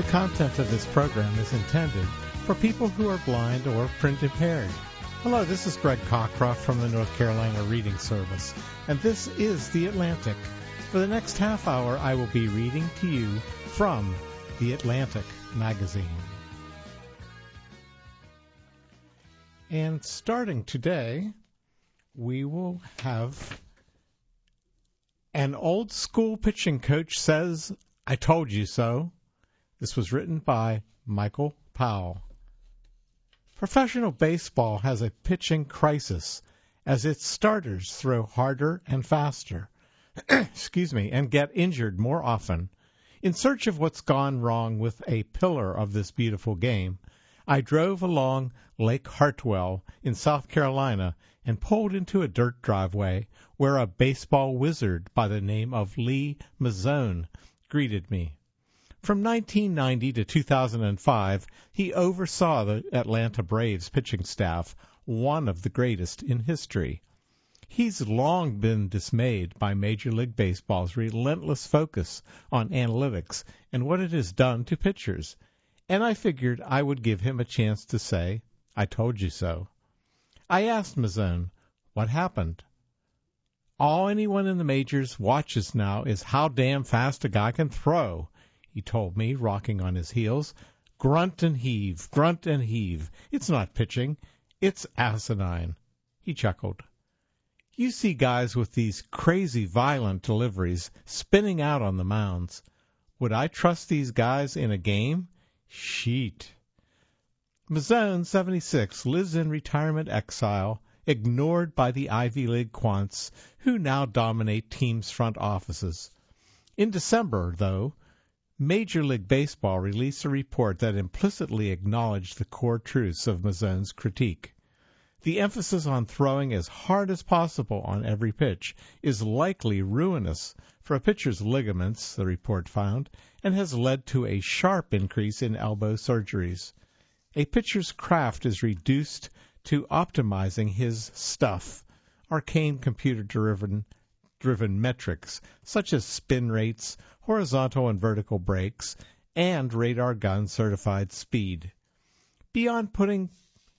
content of this program is intended for people who are blind or print impaired. Hello, this is Greg Cockcroft from the North Carolina Reading Service, and this is The Atlantic. For the next half hour, I will be reading to you from The Atlantic magazine. And starting today, we will have an old school pitching coach says, "I told you so." This was written by Michael Powell. Professional baseball has a pitching crisis as its starters throw harder and faster, and get injured more often. In search of what's gone wrong with a pillar of this beautiful game, I drove along Lake Hartwell in South Carolina and pulled into a dirt driveway where a baseball wizard by the name of Lee Mazzone greeted me. From 1990 to 2005, he oversaw the Atlanta Braves pitching staff, one of the greatest in history. He's long been dismayed by Major League Baseball's relentless focus on analytics and what it has done to pitchers, and I figured I would give him a chance to say, "I told you so." I asked Mazzone, "What happened?" "All anyone in the majors watches now is how damn fast a guy can throw," he told me, rocking on his heels. Grunt and heave, grunt and heave. It's not pitching. It's asinine. He chuckled. You see guys with these crazy violent deliveries spinning out on the mounds. Would I trust these guys in a game? Sheet. Mazzone, 76, lives in retirement exile, ignored by the Ivy League quants who now dominate teams' front offices. In December, though, Major League Baseball released a report that implicitly acknowledged the core truths of Mazzone's critique. The emphasis on throwing as hard as possible on every pitch is likely ruinous for a pitcher's ligaments, the report found, and has led to a sharp increase in elbow surgeries. A pitcher's craft is reduced to optimizing his stuff, arcane computer-driven metrics such as spin rates, horizontal and vertical breaks, and radar gun certified speed. Beyond putting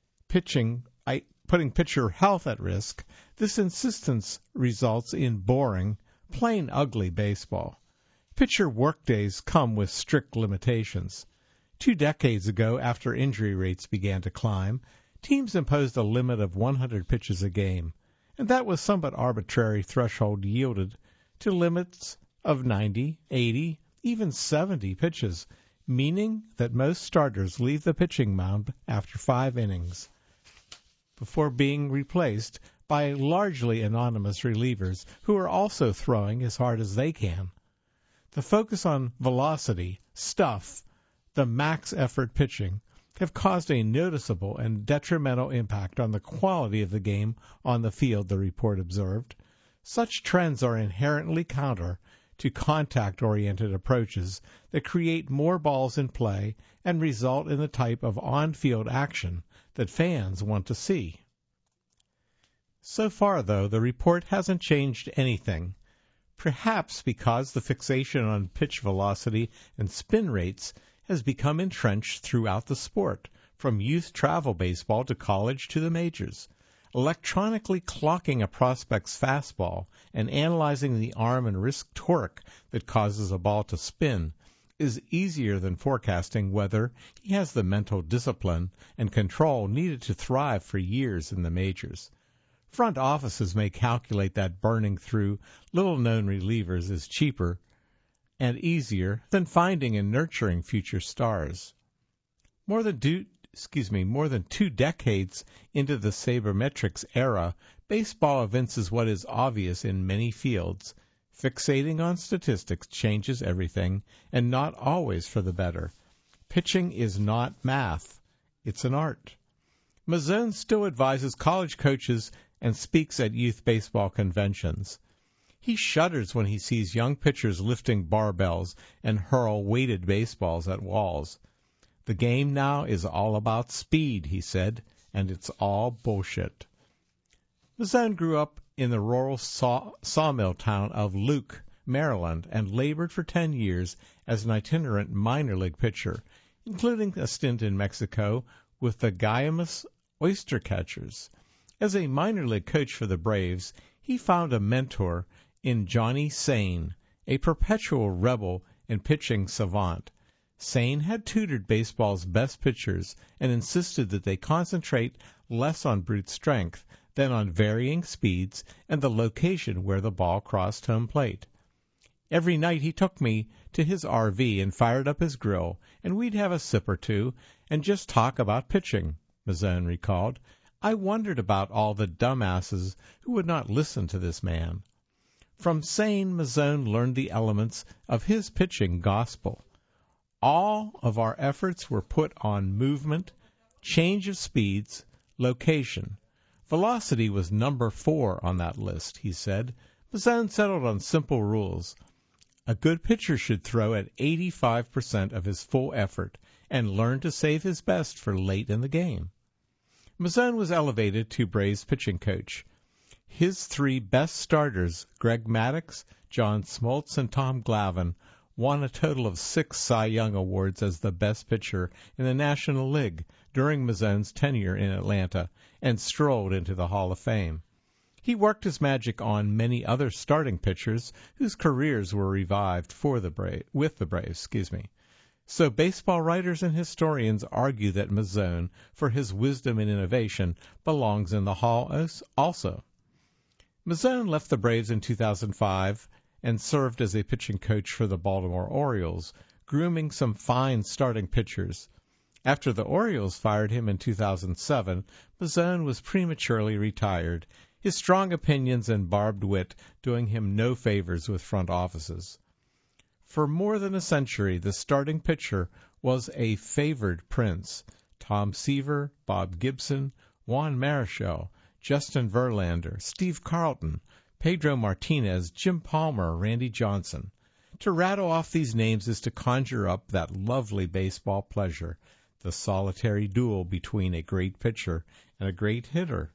pitcher health at risk, this insistence results in boring, plain ugly baseball. Pitcher workdays come with strict limitations. 2 decades ago, after injury rates began to climb, teams imposed a limit of 100 pitches a game, and that was somewhat arbitrary threshold yielded to limits of 90, 80, even 70 pitches, meaning that most starters leave the pitching mound after 5 innings before being replaced by largely anonymous relievers who are also throwing as hard as they can. The focus on velocity, stuff, the max effort pitching, have caused a noticeable and detrimental impact on the quality of the game on the field, the report observed. Such trends are inherently counter to contact-oriented approaches that create more balls in play and result in the type of on-field action that fans want to see. So far, though, the report hasn't changed anything, perhaps because the fixation on pitch velocity and spin rates has become entrenched throughout the sport, from youth travel baseball to college to the majors. Electronically clocking a prospect's fastball and analyzing the arm and wrist torque that causes a ball to spin is easier than forecasting whether he has the mental discipline and control needed to thrive for years in the majors. Front offices may calculate that burning through little-known relievers is cheaper and easier than finding and nurturing future stars. More than 2 decades into the sabermetrics era, baseball evinces what is obvious in many fields. Fixating on statistics changes everything, and not always for the better. Pitching is not math. It's an art. Mazzone still advises college coaches and speaks at youth baseball conventions. He shudders when he sees young pitchers lifting barbells and hurl weighted baseballs at walls. The game now is all about speed, he said, and it's all bullshit. Mazzone grew up in the rural sawmill town of Luke, Maryland, and labored for 10 years as an itinerant minor league pitcher, including a stint in Mexico with the Guaymas Oystercatchers. As a minor league coach for the Braves, he found a mentor in Johnny Sain, a perpetual rebel and pitching savant. Sain had tutored baseball's best pitchers and insisted that they concentrate less on brute strength than on varying speeds and the location where the ball crossed home plate. Every night he took me to his RV and fired up his grill, and we'd have a sip or two and just talk about pitching, Mazzone recalled. I wondered about all the dumbasses who would not listen to this man. From Sain, Mazzone learned the elements of his pitching gospel. All of our efforts were put on movement, change of speeds, location. Velocity was number 4 on that list, he said. Mazzone settled on simple rules. A good pitcher should throw at 85% of his full effort and learn to save his best for late in the game. Mazzone was elevated to Braves pitching coach. His 3 best starters, Greg Maddux, John Smoltz, and Tom Glavine, won a total of 6 Cy Young Awards as the best pitcher in the National League during Mazzone's tenure in Atlanta and strolled into the Hall of Fame. He worked his magic on many other starting pitchers whose careers were revived with the Braves. So baseball writers and historians argue that Mazzone, for his wisdom and innovation, belongs in the Hall also. Mazzone left the Braves in 2005 and served as a pitching coach for the Baltimore Orioles, grooming some fine starting pitchers. After the Orioles fired him in 2007, Mazzone was prematurely retired, his strong opinions and barbed wit doing him no favors with front offices. For more than a century, the starting pitcher was a favored prince. Tom Seaver, Bob Gibson, Juan Marichal, Justin Verlander, Steve Carlton, Pedro Martinez, Jim Palmer, Randy Johnson. To rattle off these names is to conjure up that lovely baseball pleasure, the solitary duel between a great pitcher and a great hitter.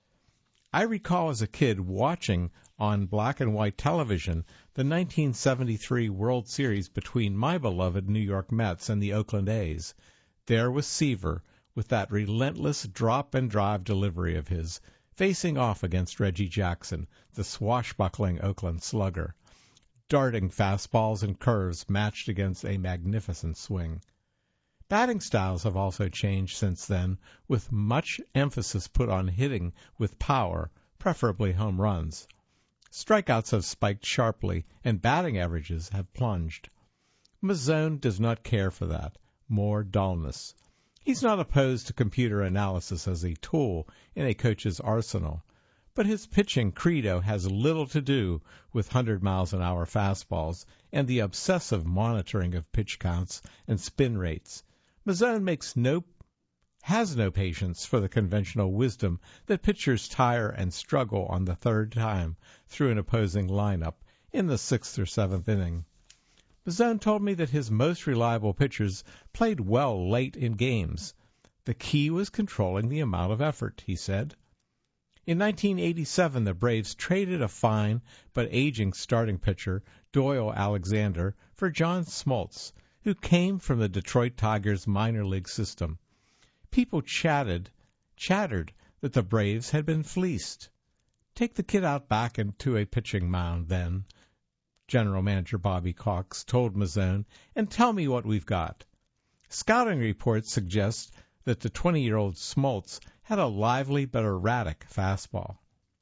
I recall as a kid watching on black and white television the 1973 World Series between my beloved New York Mets and the Oakland A's. There was Seaver with that relentless drop and drive delivery of his, facing off against Reggie Jackson, the swashbuckling Oakland slugger. Darting fastballs and curves matched against a magnificent swing. Batting styles have also changed since then, with much emphasis put on hitting with power, preferably home runs. Strikeouts have spiked sharply, and batting averages have plunged. Mazzone does not care for that. More dullness. He's not opposed to computer analysis as a tool in a coach's arsenal, but his pitching credo has little to do with 100-mile-an-hour fastballs and the obsessive monitoring of pitch counts and spin rates. Mazzone has no patience for the conventional wisdom that pitchers tire and struggle on the third time through an opposing lineup in the 6th or 7th inning. Mazzone told me that his most reliable pitchers played well late in games. The key was controlling the amount of effort, he said. In 1987, the Braves traded a fine but aging starting pitcher, Doyle Alexander, for John Smoltz, who came from the Detroit Tigers minor league system. People chattered that the Braves had been fleeced. Take the kid out back into a pitching mound, then, General Manager Bobby Cox told Mazzone, and tell me what we've got. Scouting reports suggest that the 20-year-old Smoltz had a lively but erratic fastball.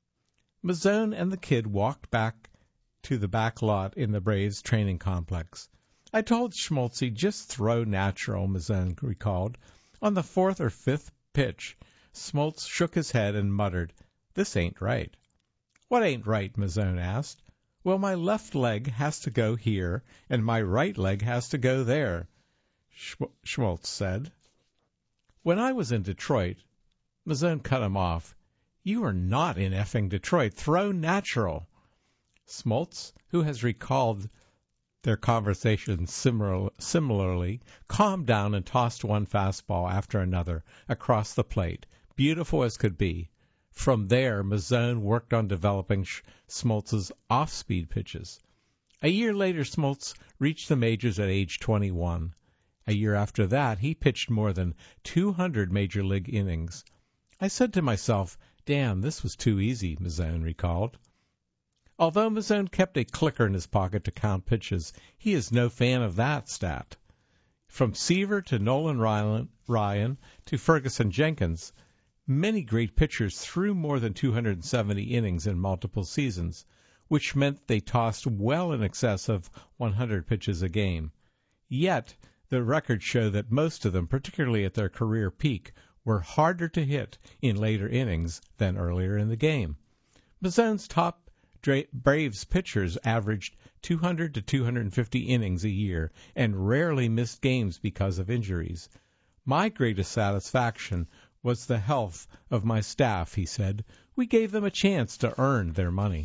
Mazzone and the kid walked back to the back lot in the Braves training complex. I told Schmaltzy just throw natural, Mazzone recalled. On the 4th or 5th pitch, Smoltz shook his head and muttered, "This ain't right." "What ain't right?" Mazzone asked. "Well, my left leg has to go here, and my right leg has to go there," Schmaltz said. "When I was in Detroit," Mazzone cut him off. "You are not in effing Detroit. Throw natural." Smoltz, who has recalled their conversation similarly, calmed down and tossed one fastball after another across the plate, beautiful as could be. From there, Mazzone worked on developing Smoltz's off-speed pitches. A year later, Smoltz reached the majors at age 21. A year after that, he pitched more than 200 major league innings. I said to myself, damn, this was too easy, Mazzone recalled. Although Mazzone kept a clicker in his pocket to count pitches, he is no fan of that stat. From Seaver to Nolan Ryan to Ferguson Jenkins, many great pitchers threw more than 270 innings in multiple seasons, which meant they tossed well in excess of 100 pitches a game. Yet, the records show that most of them, particularly at their career peak, were harder to hit in later innings than earlier in the game. Mazzone's top Braves pitchers averaged 200 to 250 innings a year and rarely missed games because of injuries. My greatest satisfaction was the health of my staff, he said. We gave them a chance to earn their money.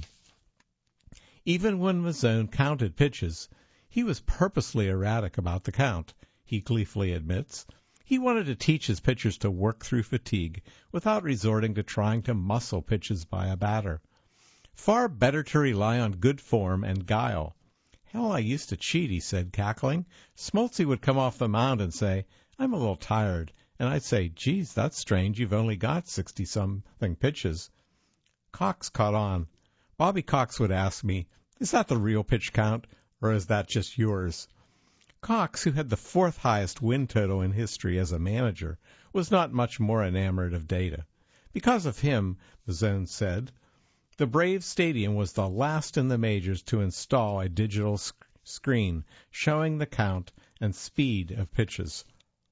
Even when Mazzone counted pitches, he was purposely erratic about the count, he gleefully admits. He wanted to teach his pitchers to work through fatigue without resorting to trying to muscle pitches by a batter. Far better to rely on good form and guile. Hell, I used to cheat, he said, cackling. Smoltzy would come off the mound and say, I'm a little tired. And I'd say, geez, that's strange. You've only got 60-something pitches. Cox caught on. Bobby Cox would ask me, is that the real pitch count, or is that just yours? Cox, who had the fourth highest win total in history as a manager, was not much more enamored of data. Because of him, Mazzone said, the Braves Stadium was the last in the majors to install a digital screen showing the count and speed of pitches.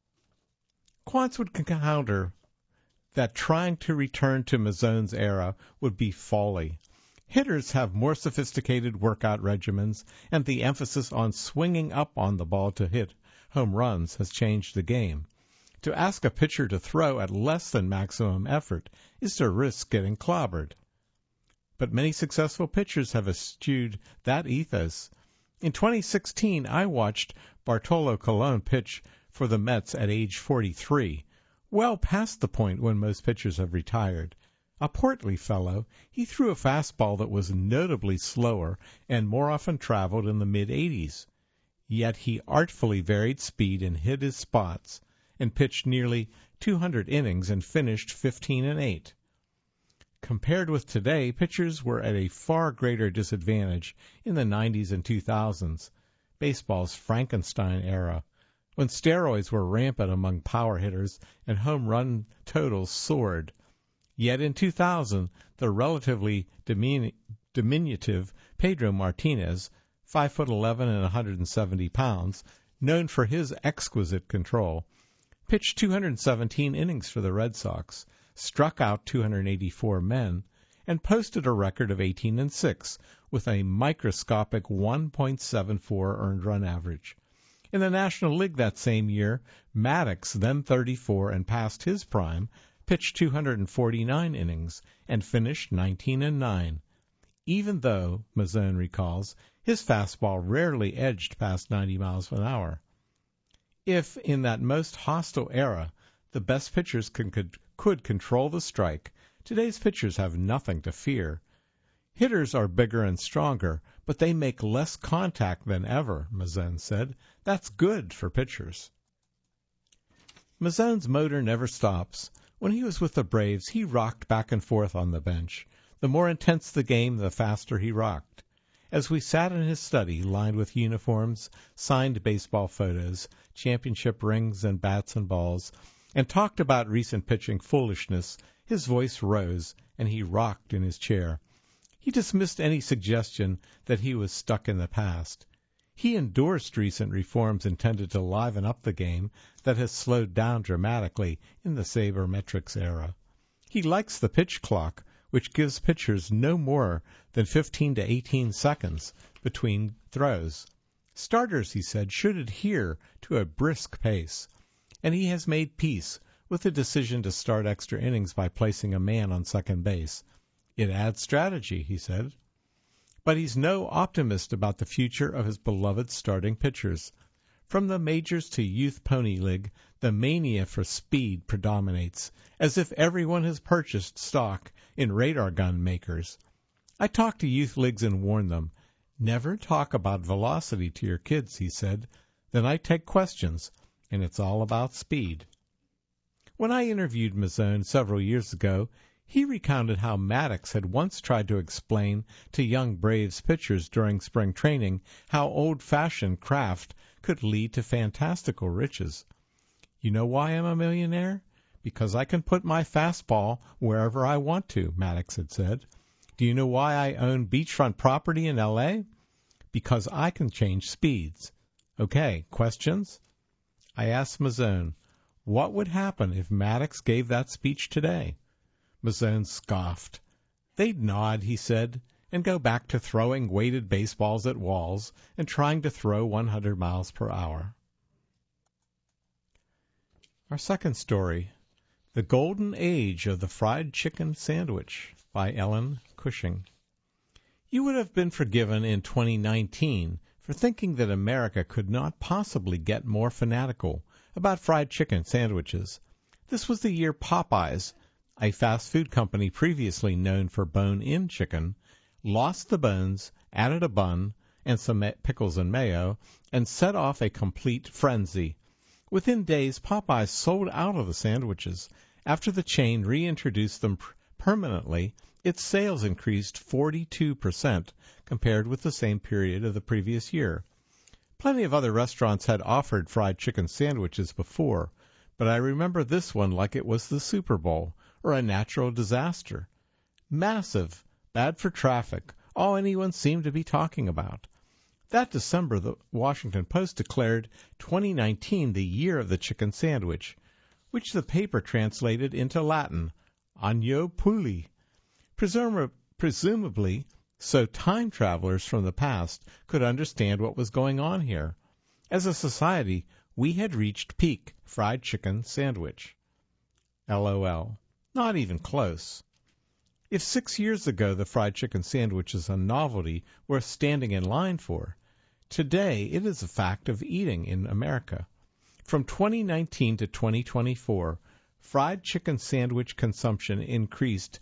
Quantz would counter that trying to return to Mazzone's era would be folly. Hitters have more sophisticated workout regimens, and the emphasis on swinging up on the ball to hit home runs has changed the game. To ask a pitcher to throw at less than maximum effort is to risk getting clobbered. But many successful pitchers have eschewed that ethos. In 2016, I watched Bartolo Colon pitch for the Mets at age 43, well past the point when most pitchers have retired. A portly fellow, he threw a fastball that was notably slower and more often traveled in the mid-80s. Yet he artfully varied speed and hit his spots, and pitched nearly 200 innings and finished 15-8. Compared with today, pitchers were at a far greater disadvantage in the 90s and 2000s, baseball's Frankenstein era, when steroids were rampant among power hitters and home run totals soared. Yet in 2000, the relatively diminutive Pedro Martinez, 5'11" and 170 pounds, known for his exquisite control, pitched 217 innings for the Red Sox, struck out 284 men, and posted a record of 18-6 with a microscopic 1.74 earned run average. In the National League that same year, Maddox, then 34 and past his prime, pitched 249 innings and finished 19-9. Even though, Mazzone recalls, his fastball rarely edged past 90 miles an hour. If, in that most hostile era, the best pitchers could control the strike, today's pitchers have nothing to fear. Hitters are bigger and stronger, but they make less contact than ever, Mazzone said. That's good for pitchers. Mazzone's motor never stops. When he was with the Braves, he rocked back and forth on the bench. The more intense the game, the faster he rocked. As we sat in his study, lined with uniforms, signed baseball photos, championship rings and bats and balls, and talked about recent pitching foolishness, his voice rose, and he rocked in his chair. He dismissed any suggestion that he was stuck in the past. He endorsed recent reforms intended to liven up the game that has slowed down dramatically in the sabermetrics era. He likes the pitch clock, which gives pitchers no more than 15 to 18 seconds between throws. Starters, he said, should adhere to a brisk pace, and he has made peace with the decision to start extra innings by placing a man on second base. It adds strategy, he said. But he's no optimist about the future of his beloved starting pitchers. From the majors to youth pony league, the mania for speed predominates, as if everyone has purchased stock in radar gun makers. I talk to youth leagues and warn them, Never talk about velocity to your kids, he said. Then I take questions, and it's all about speed. When I interviewed Mazzone several years ago, he recounted how Maddox had once tried to explain to young Braves pitchers during spring training how old-fashioned craft could lead to fantastical riches. You know why I'm a millionaire? Because I can put my fastball wherever I want to, Maddox had said. Do you know why I own beachfront property in L.A.? Because I can change speeds. Okay, questions? I asked Mazzone, what would happen if Maddox gave that speech today? Mazzone scoffed. They'd nod, he said, and go back to throwing weighted baseballs at walls and trying to throw 100 miles per hour. Our second story, The Golden Age of the Fried Chicken Sandwich by Ellen Cushing. You would have been forgiven in 2019 for thinking that America could not possibly get more fanatical about fried chicken sandwiches. This was the year Popeyes, a fast food company previously known for bone-in chicken, lost the bones, added a bun, and some pickles and mayo, and set off a complete frenzy. Within days, Popeyes sold out of the sandwiches. After the chain reintroduced them permanently, its sales increased 42% compared with the same period of the previous year. Plenty of other restaurants had offered fried chicken sandwiches before, but I remember this one like it was the Super Bowl or a natural disaster. Massive, bad for traffic, all anyone seemed to be talking about. That December, the Washington Post declared 2019 the year of the chicken sandwich, which the paper translated into Latin, agno puli. Presumably, so time travelers from the past could understand what was going on here. As a society, we had reached peak fried chicken sandwich. LOL. Not even close. If 6 years ago the fried chicken sandwich is a novelty worth standing in line for, today it is a fact of eating in America. From 2019 to 2024, fried chicken sandwich consumption increased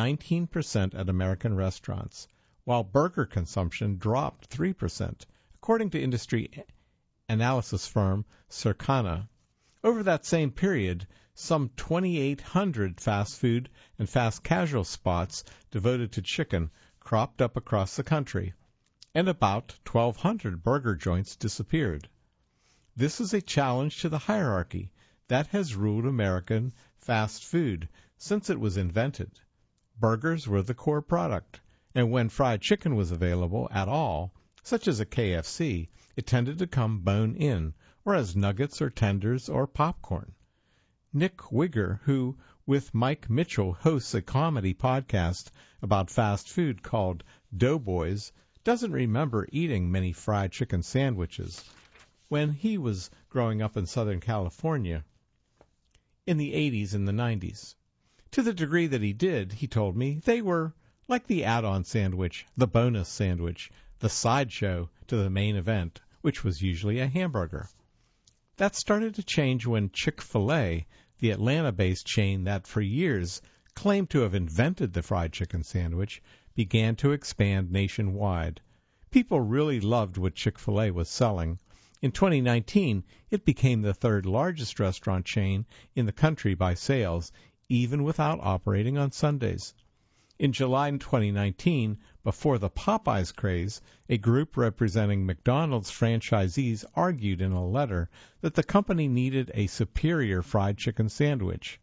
19% at American restaurants, while burger consumption dropped 3%, according to industry analysis firm Circana. Over that same period, some 2,800 fast food and fast casual spots devoted to chicken cropped up across the country, and about 1,200 burger joints disappeared. This is a challenge to the hierarchy that has ruled American fast food since it was invented. Burgers were the core product, and when fried chicken was available at all, such as a KFC, it tended to come bone-in, or as nuggets or tenders or popcorn. Nick Wigger, who, with Mike Mitchell, hosts a comedy podcast about fast food called Doughboys, doesn't remember eating many fried chicken sandwiches when he was growing up in Southern California in the 80s and the 90s. To the degree that he did, he told me, they were like the add-on sandwich, the bonus sandwich, the sideshow to the main event, which was usually a hamburger. That started to change when Chick-fil-A, the Atlanta-based chain that for years claimed to have invented the fried chicken sandwich, began to expand nationwide. People really loved what Chick-fil-A was selling. In 2019, it became the third largest restaurant chain in the country by sales, even without operating on Sundays. In July 2019, before the Popeyes craze, a group representing McDonald's franchisees argued in a letter that the company needed a superior fried chicken sandwich.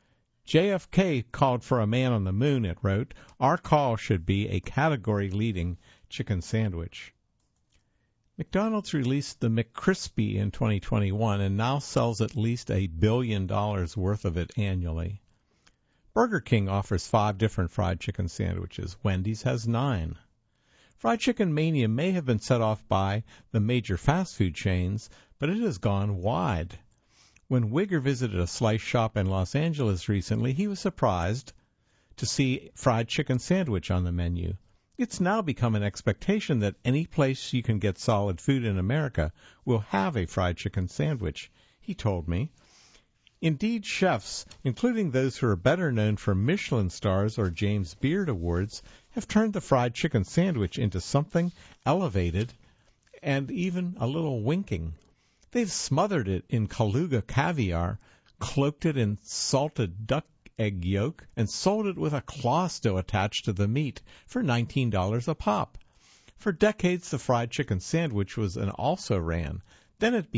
JFK called for a man on the moon, it wrote. Our call should be a category-leading chicken sandwich. McDonald's released the McCrispy in 2021 and now sells at least $1 billion worth of it annually. Burger King offers 5 different fried chicken sandwiches. Wendy's has 9. Fried chicken mania may have been set off by the major fast food chains, but it has gone wide. When Wigger visited a slice shop in Los Angeles recently, he was surprised to see fried chicken sandwich on the menu. It's now become an expectation that any place you can get solid food in America will have a fried chicken sandwich, he told me. Indeed, chefs, including those who are better known for Michelin stars or James Beard Awards, have turned the fried chicken sandwich into something elevated and even a little winking. They've smothered it in Kaluga caviar, cloaked it in salted duck egg yolk, and sold it with a claw still attached to the meat for $19 a pop. For decades, the fried chicken sandwich was an also-ran. Then it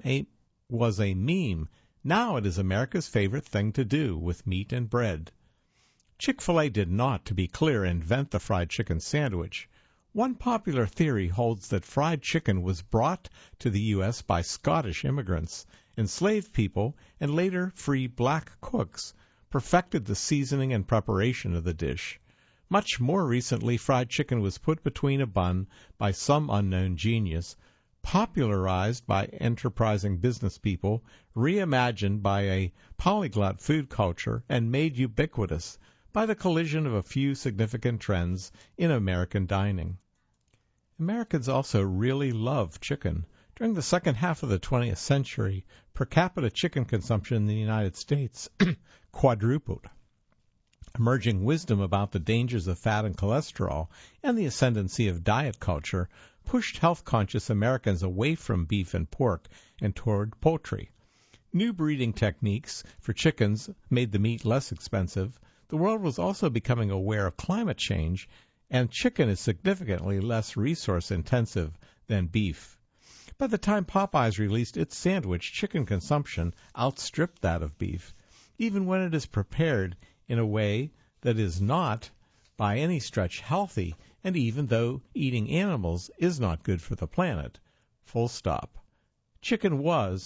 was a meme. Now it is America's favorite thing to do with meat and bread. Chick-fil-A did not, to be clear, invent the fried chicken sandwich. One popular theory holds that fried chicken was brought to the U.S. by Scottish immigrants, enslaved people, and later free black cooks, perfected the seasoning and preparation of the dish. Much more recently, fried chicken was put between a bun by some unknown genius, popularized by enterprising business people, reimagined by a polyglot food culture, and made ubiquitous by the collision of a few significant trends in American dining. Americans also really love chicken. During the second half of the 20th century, per capita chicken consumption in the United States quadrupled. Emerging wisdom about the dangers of fat and cholesterol and the ascendancy of diet culture pushed health-conscious Americans away from beef and pork and toward poultry. New breeding techniques for chickens made the meat less expensive. The world was also becoming aware of climate change, and chicken is significantly less resource-intensive than beef. By the time Popeyes released its sandwich, chicken consumption outstripped that of beef, even when it is prepared in a way that is not, by any stretch, healthy, and even though eating animals is not good for the planet. Full stop. Chicken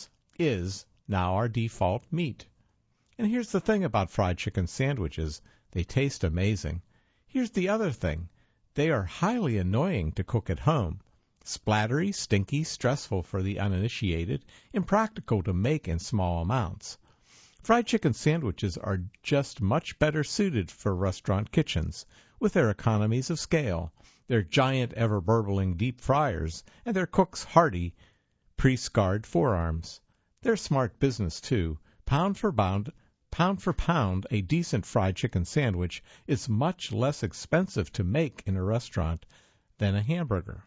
is now our default meat. And here's the thing about fried chicken sandwiches. They taste amazing. Here's the other thing. They are highly annoying to cook at home. Splattery, stinky, stressful for the uninitiated, impractical to make in small amounts. Fried chicken sandwiches are just much better suited for restaurant kitchens, with their economies of scale, their giant ever-burbling deep fryers, and their cook's hearty, pre-scarred forearms. They're smart business, too. Pound for pound, a decent fried chicken sandwich is much less expensive to make in a restaurant than a hamburger.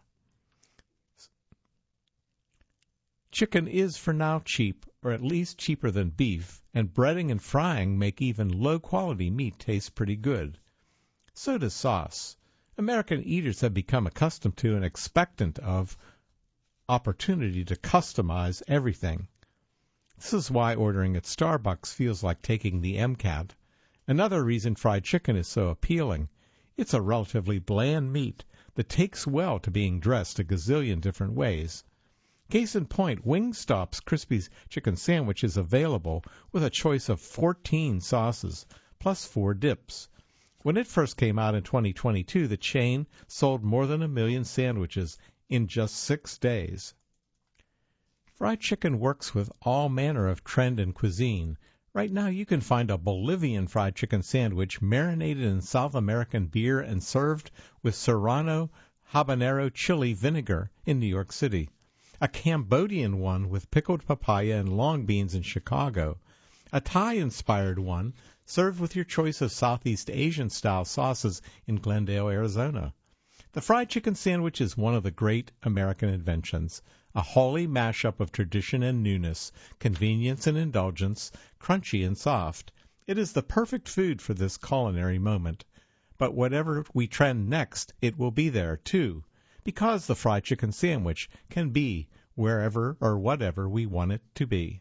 Chicken is for now cheap, or at least cheaper than beef, and breading and frying make even low-quality meat taste pretty good. So does sauce. American eaters have become accustomed to and expectant of opportunity to customize everything. This is why ordering at Starbucks feels like taking the MCAT. Another reason fried chicken is so appealing. It's a relatively bland meat that takes well to being dressed a gazillion different ways. Case in point, Wingstop's crispy chicken sandwich is available with a choice of 14 sauces, plus 4 dips. When it first came out in 2022, the chain sold more than 1 million sandwiches in just 6 days. Fried chicken works with all manner of trend and cuisine. Right now you can find a Bolivian fried chicken sandwich marinated in South American beer and served with Serrano habanero chili vinegar in New York City. A Cambodian one with pickled papaya and long beans in Chicago. A Thai-inspired one served with your choice of Southeast Asian-style sauces in Glendale, Arizona. The fried chicken sandwich is one of the great American inventions, a holy mashup of tradition and newness, convenience and indulgence, crunchy and soft. It is the perfect food for this culinary moment. But whatever we trend next, it will be there, too, because the fried chicken sandwich can be wherever or whatever we want it to be.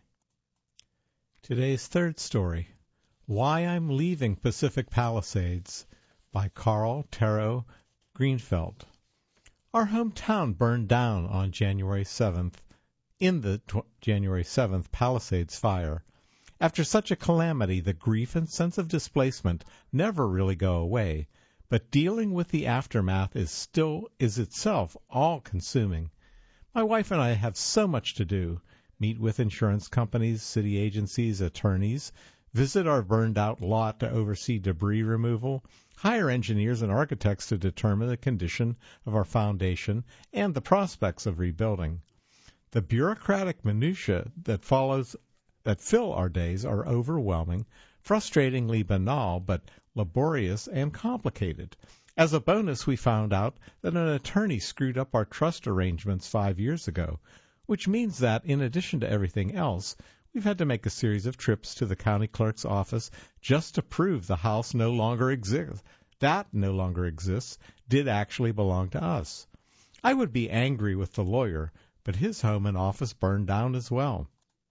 Today's third story, Why I'm Leaving Pacific Palisades, by Carl Tero Greenfeld. Our hometown burned down on January 7th in the January 7th Palisades fire. After such a calamity, the grief and sense of displacement never really go away, but dealing with the aftermath is itself all-consuming. My wife and I have so much to do. Meet with insurance companies, city agencies, attorneys, visit our burned-out lot to oversee debris removal, hire engineers and architects to determine the condition of our foundation and the prospects of rebuilding. The bureaucratic minutiae that follows that fill our days are overwhelming, frustratingly banal, but laborious and complicated. As a bonus, we found out that an attorney screwed up our trust arrangements 5 years ago, which means that, in addition to everything else, we've had to make a series of trips to the county clerk's office just to prove the house no longer exists. That no longer exists did actually belong to us. I would be angry with the lawyer, but his home and office burned down as well.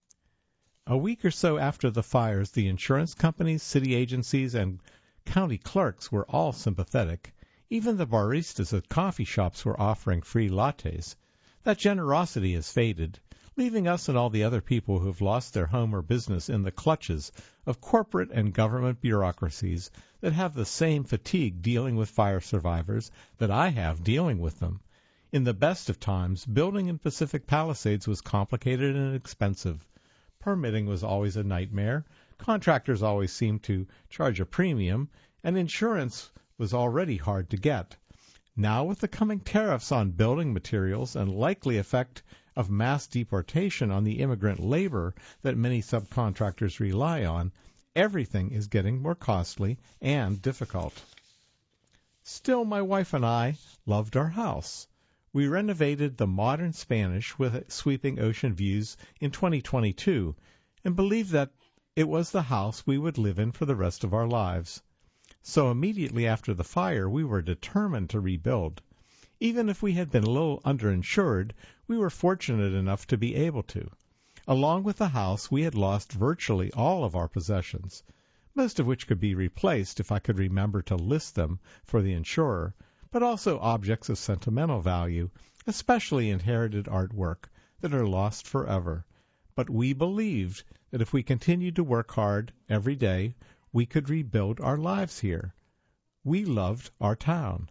A week or so after the fires, the insurance companies, city agencies, and county clerks were all sympathetic. Even the baristas at coffee shops were offering free lattes. That generosity has faded, leaving us and all the other people who have lost their home or business in the clutches of corporate and government bureaucracies that have the same fatigue dealing with fire survivors that I have dealing with them. In the best of times, building in Pacific Palisades was complicated and expensive. Permitting was always a nightmare. Contractors always seemed to charge a premium, and insurance was already hard to get. Now, with the coming tariffs on building materials and likely effect of mass deportation on the immigrant labor that many subcontractors rely on, everything is getting more costly and difficult. Still, my wife and I loved our house. We renovated the modern Spanish with sweeping ocean views in 2022 and believed that it was the house we would live in for the rest of our lives. So immediately after the fire, we were determined to rebuild. Even if we had been a little underinsured, we were fortunate enough to be able to. Along with the house, we had lost virtually all of our possessions, most of which could be replaced if I could remember to list them for the insurer, but also objects of sentimental value, especially inherited artwork, that are lost forever. But we believed that if we continued to work hard every day, we could rebuild our lives here. We loved our town.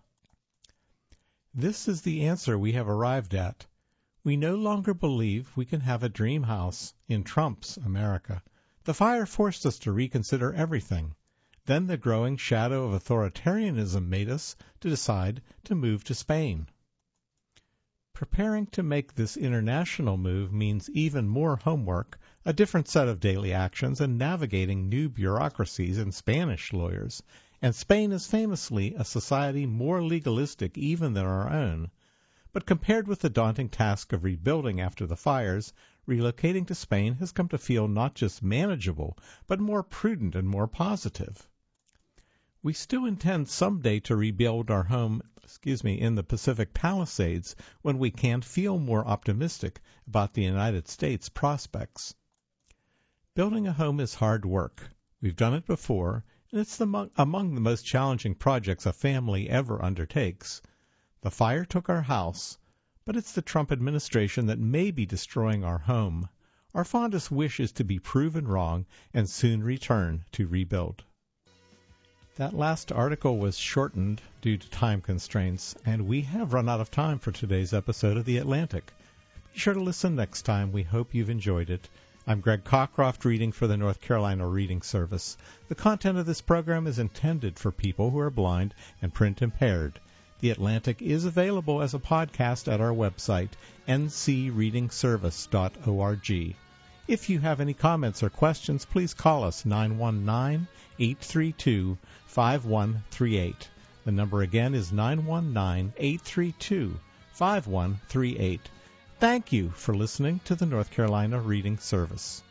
This is the answer we have arrived at. We no longer believe we can have a dream house in Trump's America. The fire forced us to reconsider everything. Then the growing shadow of authoritarianism made us to decide to move to Spain. Preparing to make this international move means even more homework, a different set of daily actions, and navigating new bureaucracies and Spanish lawyers. And Spain is famously a society more legalistic even than our own. But compared with the daunting task of rebuilding after the fires, relocating to Spain has come to feel not just manageable, but more prudent and more positive. We still intend someday to rebuild our home, in the Pacific Palisades when we can feel more optimistic about the United States prospects. Building a home is hard work. We've done it before, and it's among the most challenging projects a family ever undertakes. The fire took our house, but it's the Trump administration that may be destroying our home. Our fondest wish is to be proven wrong and soon return to rebuild. That last article was shortened due to time constraints, and we have run out of time for today's episode of The Atlantic. Be sure to listen next time. We hope you've enjoyed it. I'm Greg Cockcroft, reading for the North Carolina Reading Service. The content of this program is intended for people who are blind and print impaired. The Atlantic is available as a podcast at our website, ncreadingservice.org. If you have any comments or questions, please call us 919-832-5138. The number again is 919-832-5138. Thank you for listening to the North Carolina Reading Service.